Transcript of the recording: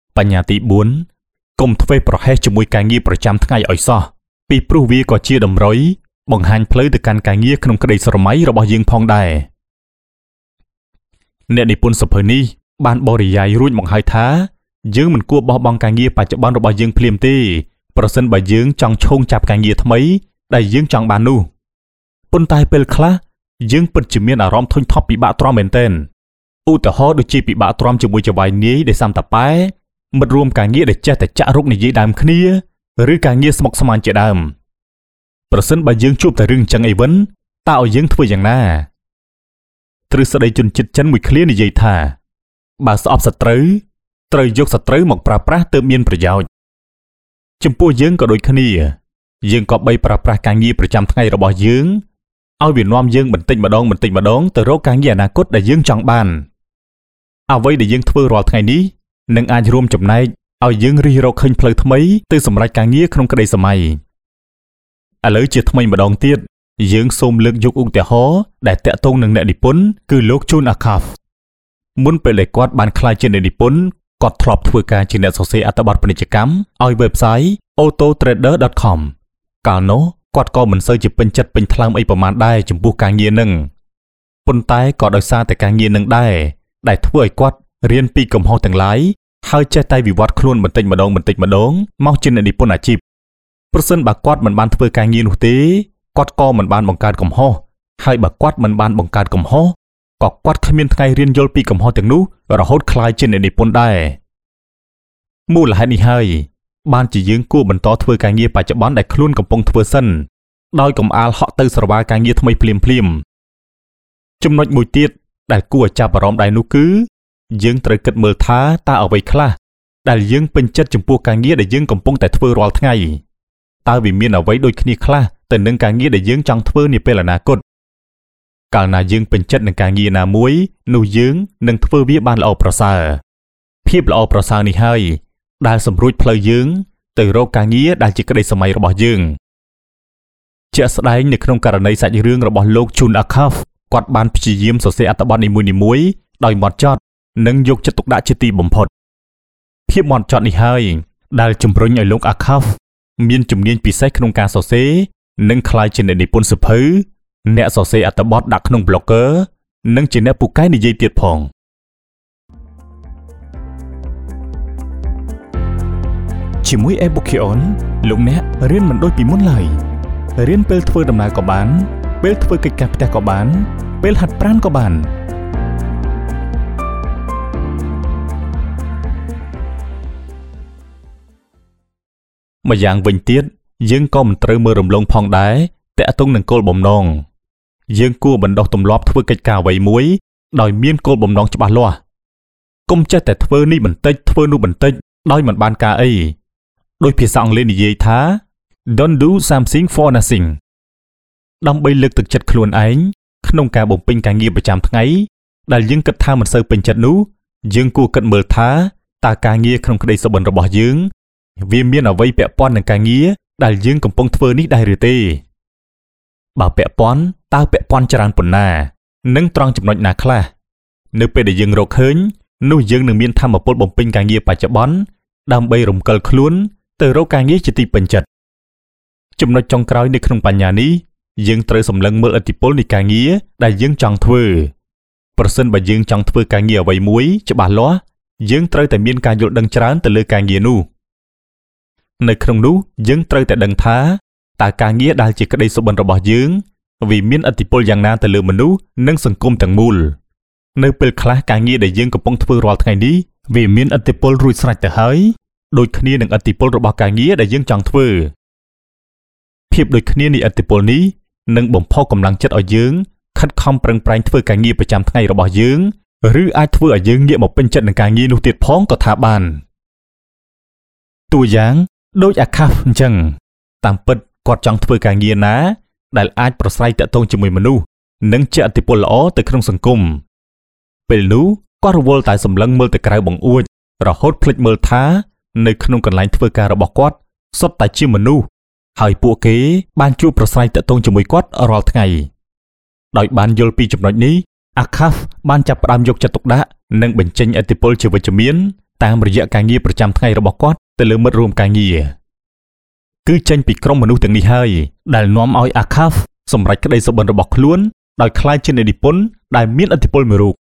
បញ្ហាទី4កុំធ្វើប្រហែសជាមួយការងារប្រចាំថ្ងៃឲ្យសោះពីព្រោះវាក៏ជាតម្រុយបង្ហាញផ្លូវទៅកាន់ការងារក្នុងក្តីស្រមៃរបស់យើងផងដែរអ្នកនិពន្ធសភៅនេះបានបរិយាយរួចមកហើយថាយើងមិនគួរបោះបង់ការងារបច្ចុប្បន្នរបស់យើងភ្លាមទេប្រសិនបើយើងចង់ឈោងចាប់ការងារថ្មីដែលយើងចង់បាននោះប៉ុន្តែពេលខ្លះយើងពិតជាមានអារម្មណ៍ធុញថប់ពិបាកទ្រាំមែនទែនឧទាហរណ៍ដូចជាពិបាកទ្រាំជាមួយចៅហ្វាយនាយដែលសាំតាប៉ែមិត្តរួមការងារដែលចេះតែចាក់រុកនិយាយដើមគ្នាឬការងារស្មុគស្មាញជាដើមប្រសិនបើយើងជួបតែរឿងចឹងអីវិញតើឲ្យយើងធ្វើយ៉ាងណាទ្រឹស្ដីជនជាតិចិនមួយឃ្លានិយាយថាបើស្អប់សត្រូវត្រូវយកសត្រូវមកប្រើប្រាស់ទើបមានប្រយោជន៍ចំពោះយើងក៏ដូចគ្នាយើងក៏បីប្រើប្រាស់ការងារប្រចាំថ្ងៃរបស់យើងឲ្យវានាំយើងបន្តិចម្ដងទៅរកការងារអនាគតដែលយើងចង់បានអ្វីដែលយើងធ្វើរាល់ថ្ងៃនេះនឹងអាចរួមចំណែកឲ្យយើងរិះរកឃើញផ្លូវថ្មីទៅសម្រេចការងារក្នុងក្តីសម័យឥឡូវជាថ្មីម្ដងទៀតយើងសូមលើកយកឧទាហរណ៍ដែលតាក់ទងនឹងអ្នកនិពន្ធគឺលោកជូនអាខាហ្វមុនពេលដែលគាត់បានក្លាយជាអ្នកនិពន្ធគាត់ធ្លាប់ធ្វើការជាអ្នកសរសេរអត្ថបទពាណិជ្ជកម្មឲ្យ website autotrader.com កាលនោះគាត់ក៏មិនសូវជាពេញចិត្តពេញថ្លើមអីប្រមាណដែរចំពោះការងារនឹងប៉ុន្តែក៏ដោយសារតែការងារនឹងដែរដែលធ្វើឲ្យគាត់រៀនពីកំហុសទាំងឡាយហើយចេះតែវិវត្តខ្លួនបន្តិចម្ដងមកជាអ្នកនិពន្ធអាជីពប្រសិនបើគាត់មិនបានធ្វើការងារនោះទេគាត់ក៏មិនបានបង្កើតកំហុសហើយបើគាត់មិនបានបង្កើតកំហុសក៏គាត់គ្មានថ្ងៃរៀនយល់ពីកំហុសទាំងនោះរហូតក្លាយជាអ្នកនិពន្ធដែរមូលហេតុនេះហើយបានជាយើងគួរបន្តធ្វើការងារបច្ចុប្បន្នដែលខ្លួនកំពុងធ្វើសិនដោយកុំអាលហក់ទៅស្រវាការងារថ្មីភ្លាមចំណុចមួយទៀតដែលគួរឲ្យចាប់អារម្មណ៍ដែរនោះគឺយើងត្រូវគិតមើលថាតើអ្វីខ្លះដែលយើងពេញចិត្តចំពោះការងារដែលយើងកំពុងតែធ្វើរាល់ថ្ងៃតើវាមានអ្វីដូចគ្នាខ្លះទៅនឹងការងារដែលយើងចង់ធ្វើនាពេលអនាគតកាលណាយើងពេញចិត្តនឹងការងារណាមួយនោះយើងនឹងធ្វើវាបានល្អប្រសើរភាពល្អប្រសើរនេះហើយដែលសម្រួចផ្លូវយើងទៅរកការងារដែលជាក្តីសម័យរបស់យើងជាក់ស្ដែងនៅក្នុងករណីសាច់រឿងរបស់លោកជូនអាខាហ្វគាត់បានព្យាយាមសរសេរអត្ថបទនីមួយៗដោយហ្មត់ចត់និងយកចិត្តទុកដាក់ជាទីបំផុតភាពហ្មត់ចត់នេះហើយដែលជំរុញឲ្យលោកអាខាហ្វមានជំនាញពិសេសក្នុងការសរសេរនិងក្លាយជាអ្នកនិពន្ធសៀវភៅអ្នកសរសេរអត្ថបទដាក់ក្នុង blogger និងជាអ្នកពូកែនិយាយទៀតផងជាមួយ Ebookieon លោកអ្នករៀនមិនដូចពីមុនឡើយរៀនពេលធ្វើដំណើរក៏បានពេលធ្វើកិច្ចការផ្ទះក៏បានពេលហាត់ប្រាណក៏បានម្យ៉ាងវិញទៀតយើងក៏មិនត្រូវមើលរំលងផងដែរតាក់ទងនឹងគោលបំណងយើងគួរបណ្ដុះទម្លាប់ធ្វើកិច្ចការអ្វីមួយដោយមានគោលបំណងច្បាស់លាស់កុំចេះតែធ្វើនេះបន្តិចធ្វើនោះបន្តិចដោយមិនបានការអីដោយភាសាអង់គ្លេសនិយាយថា Don't do something for nothing ដើម្បីលើកទឹកចិត្តខ្លួនឯងក្នុងការបំពេញការងារប្រចាំថ្ងៃដែលយើងគិតថាមិនសូវពេញចិត្តនោះយើងគួរគិតមើលថាតើការងារក្នុងក្តីសុបិនរបស់យើងវាមានអ្វីពាក់ព័ន្ធនឹងការងារដែលយើងកំពុងធ្វើនេះដែរឬទេបើពាក់ព័ន្ធតើពាក់ព័ន្ធច្រើនប៉ុណ្ណានិងត្រង់ចំណុចណាខ្លះនៅពេលដែលយើងរកឃើញនោះយើងនឹងមានថាមពលបំពេញការងារបច្ចុប្បន្នដើម្បីរំកិលខ្លួនទៅរកការងារជាទីពេញចិត្តចំណុចចុងក្រោយនៅក្នុងបញ្ញានេះយើងត្រូវសម្លឹងមើលឥទ្ធិពលនៃការងារដែលយើងចង់ធ្វើប្រសិនបើយើងចង់ធ្វើការងារអ្វីមួយច្បាស់លាស់យើងត្រូវតែមានការយល់ដឹងច្រើនទៅលើការងារនោះនៅក្នុងនោះយើងត្រូវតែដឹងថាតើការងារដែលជាក្តីសុបិនរបស់យើងវាមានឥទ្ធិពលយ៉ាងណាទៅលើមនុស្សនិងសង្គមទាំងមូលនៅពេលខ្លះការងារដែលយើងកំពុងធ្វើរាល់ថ្ងៃនេះវាមានឥទ្ធិពលរួចស្រេចទៅហើយដូចគ្នានឹងឥទ្ធិពលរបស់ការងារដែលយើងចង់ធ្វើភាពដូចគ្នានៃឥទ្ធិពលនេះនឹងបំផុសកម្លាំងចិត្តឲ្យយើងខិតខំប្រឹងប្រែងធ្វើការងារប្រចាំថ្ងៃរបស់យើងឬអាចធ្វើឲ្យយើងងាកមកពេញចិត្តនឹងការងារនោះទៀតផងក៏ថាបានតួយ៉ាងដូចអាខាហ្វអញ្ចឹងតាមពិតគាត់ចង់ធ្វើការងារណាដែលអាចប្រស្រ័យទាក់ទងជាមួយមនុស្សនិងជះឥទ្ធិពលល្អទៅក្នុងសង្គមពេលនោះគាត់រវល់តែសម្លឹងមើលទៅក្រៅបង្អួចរហូតភ្លេចមើលថានៅក្នុងកន្លែងធ្វើការរបស់គាត់សុទ្ធតែជាមនុស្សហើយពួកគេបានជួបប្រស្រ័យទាក់ទងជាមួយគាត់រាល់ថ្ងៃដោយបានយល់ពីចំណុចនេះអាខាហ្វបានចាប់ផ្ដើមយកចិត្តទុកដាក់និងបញ្ចេញឥទ្ធិពលជាវិជ្ជមានតាមរយៈការងារប្រចាំថ្ងៃរបស់គាត់ទៅលើមិត្តរួមការងារគឺចេញពីក្រុមមនុស្សទាំងនេះហើយដែលនាំឲ្យអាខាហ្វសម្រេចក្តីសុបិនរបស់ខ្លួនដោយក្លាយជាអ្នកនិពន្ធដែលមានឥទ្ធិពលមួយរូប